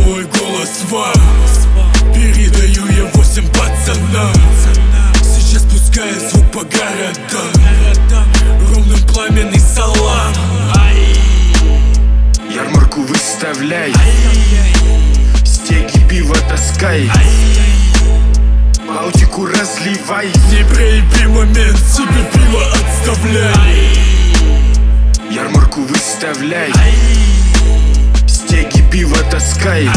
мой голос вам. Передаю я 8 пацанам. Сейчас пускай звук по городам, ровным пламенный салам. Ярмарку выставляй, стеги пива таскай, Балтику разливай. Не проеби момент, себе пиво отставляй. Ярмарку выставляй, стеги пива таскай,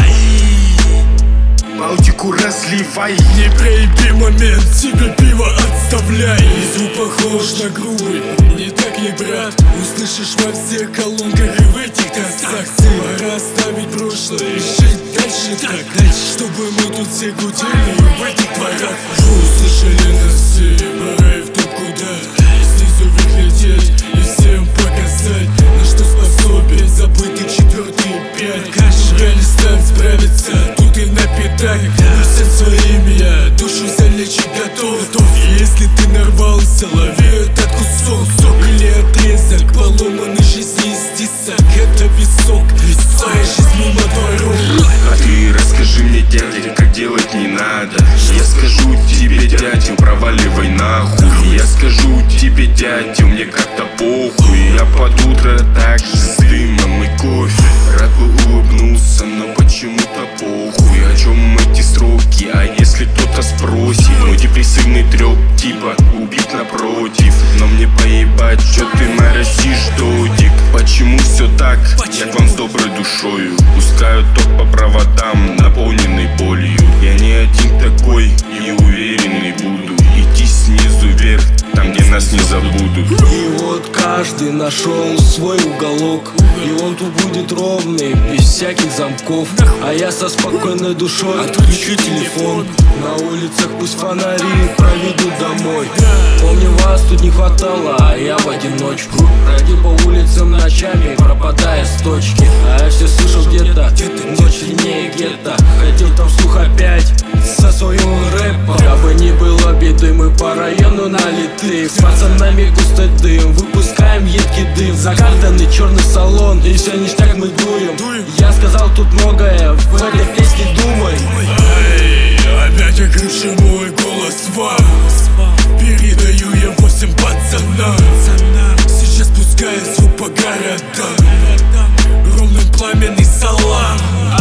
Балтику разливай. Не проеби момент, себе пиво отставляй. И звук похож на грубый, не так ли, брат? Услышишь во всех колонках и в этих концах. Пора оставить прошлое и жить дальше так, чтобы мы тут все гудели в этих дворах. Вы услышали нас все, пора и в топ куда. Снизу вверх лететь и всем показать, на что способен забытый 4-й и 5. Афганистан справится тут и на пятак. Всем своим я душу залечить готов. И если ты нарвался, лови этот кусок. Сок или отрезок поломанной жизни из тесак. Это висок, ведь твоя жизнь мимо дворов. А ты расскажи мне, дядя, как делать не надо. Я скажу тебе, дядя, проваливай нахуй. Я скажу тебе, дядя, мне как-то похуй. Я под утро так же с дымом и кофе. Рад бы улыбнулся, но почему-то похуй. О чем эти строки, а если кто-то спросит? Мой депрессивный трёп типа убит напротив. Но мне поебать, чё ты нарастишь, додик. Почему все так? Я к вам с доброй душою пускаю ток по проводам, наполненный болью. Я не один такой и уверенный буду идти снизу вверх, там где нас не забудут. И вот каждый нашел свой уголок, и он тут будет ровный, без всяких замков. А я со спокойной душой отключу телефон. На улицах пусть фонари проведут домой. Помню, вас тут не хватало, а я в одиночку бродил по улицам ночами, пропадая с точки. А я все слышал где-то, ночь длиннее гетто. Ходил там вслух опять со своим рэпом. Дабы не было беды, мы по району налиты. С пацанами густой дым, выпускаем едкий дым. Закатанный черный салон, и все ништяк мы дуем. Я сказал тут многое, в этой песне думай. Опять окрывший мой голос вам. Передаю я 8 пацанам. Сейчас пускай звук по городам, ровным пламенный салам.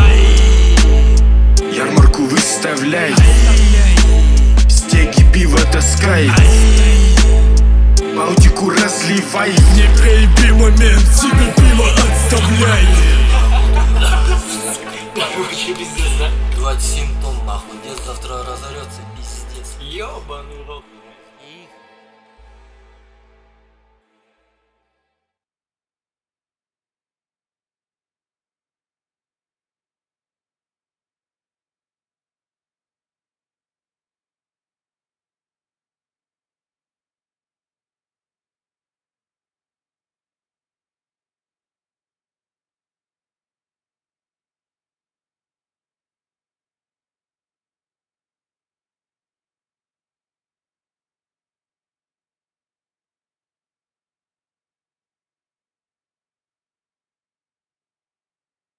Ярмарку выставляй, стеги пива таскай, Балтику разливай. Не проеби момент, себе пиво отставляй. Вообще пиздец, да? 27 тонн нахуй, дед завтра разорется, пиздец. Ёбаный рот.